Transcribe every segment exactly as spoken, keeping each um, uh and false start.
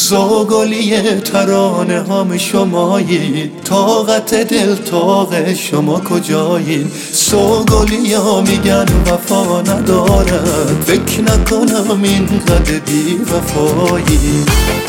سوگلی ترانه هم شمایی، طاقت دل طاق شما کجایی؟ سوگلی ها میگن وفا ندارد، فکر نکنم اینقدر بی وفایی.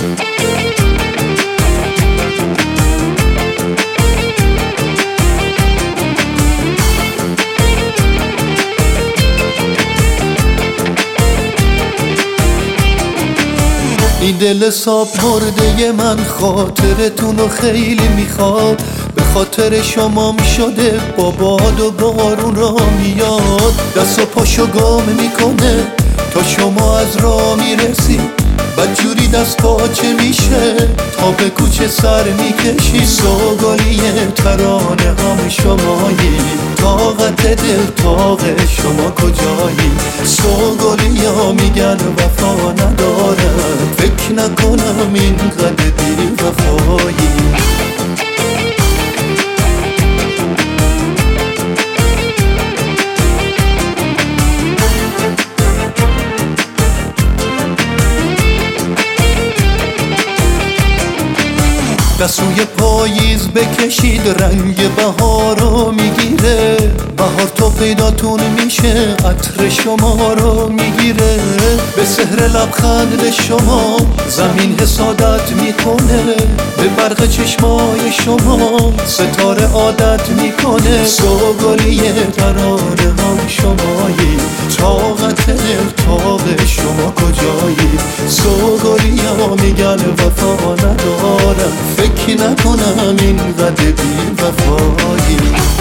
این دل صاف مرده من خاطرتون رو خیلی میخواد، به خاطر شمام شده با باد و بارون را میاد. دست و پاشو گام میکنه تا شما از راه میرسی، بدجوری دست پاچه میشه تا به کوچه سر میکشی. سوگلی ترانه هم شمایی، طاقت دل طاق شما کجایی؟ سوگلی ها میگن وفا ندارد، فکر نکنم اینقدر بی وفایی. دستوی پاییز بکشید رنگ بهار رو میگیره، بهار تو پیداتون میشه عطر شما رو میگیره. به سحر لبخند شما زمین حسادت میکنه، به برق چشمای شما ستاره عادت میکنه. سوگلی ترانه هم شمایی، طاقت دل طاق شما کجایی؟ سوگلی ها میگن وفا ندارم، فکر نکنم اینقدر بی وفایی.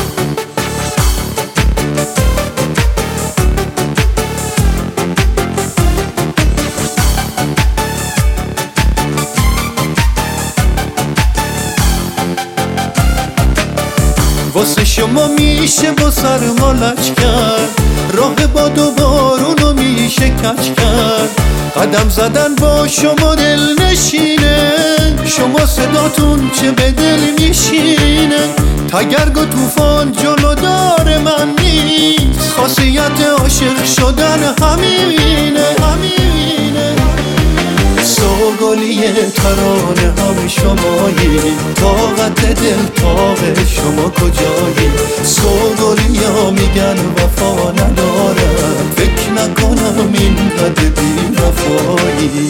واسه شما میشه با سرما لج کرد، راه باد و بارونو میشه کج کرد. قدم زدن با شما دل نشینه، شما صداتون چه به دل میشینه. تگرگ و توفان جلودار من نیست، خاصیت عاشق شدن همینه همینه. سوگلی ترانه هم شمایی، طاقت دل طاق شما کجایی؟ سوگلی ها میگن وفا ندارد، فکر نکنم اینقدر بی وفایی.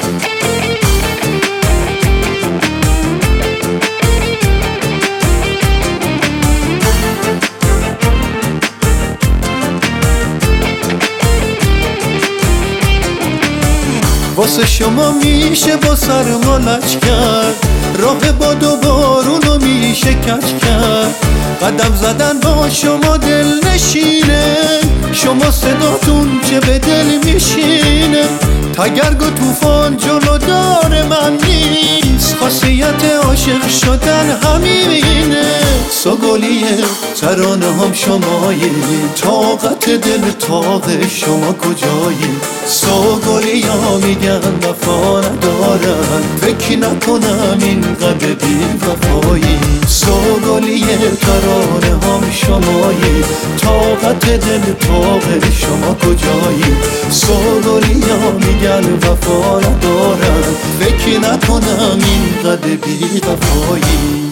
واسه شما میشه با سرما لج کرد، راه باد و بارونو میشه کج کرد. قدم زدن با شما دل نشینه، شما صداتون چه به دل میشینه. تگرگ و توفان جلودار من نیست، خاصیت عاشق شدن همینه. سوگلی ترانه هم شمایی، طاقت دل طاق شما کجایی؟ سوگلی ها میگن وفا ندارن، فکر نکنم اینقدر بی وفایی. سوگلی ترانه هم شمایی، طاقت دل طاق شما کجایی؟ سوگلی ها میگن وفا ندارن، فکر نکنم اینقدر بی وفایی.